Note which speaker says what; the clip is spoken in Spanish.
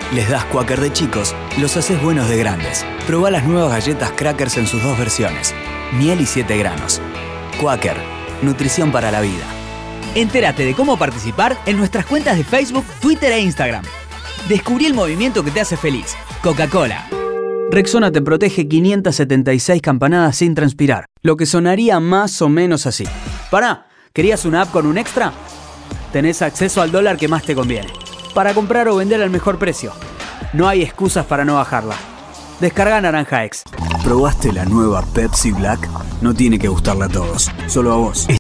Speaker 1: Les das Quaker de chicos, los haces buenos de grandes. Probá las nuevas galletas Crackers en sus 2 versiones. Miel y 7 granos. Quaker, nutrición para la vida.
Speaker 2: Entérate de cómo participar en nuestras cuentas de Facebook, Twitter e Instagram. Descubrí el movimiento que te hace feliz. Coca-Cola.
Speaker 1: Rexona te protege 576 campanadas sin transpirar, lo que sonaría más o menos así. Pará, ¿querías una app con un extra? Tenés acceso al dólar que más te conviene, para comprar o vender al mejor precio. No hay excusas para no bajarla. Descarga Naranja X. ¿Probaste la nueva Pepsi Black? No tiene que gustarle a todos, solo a vos.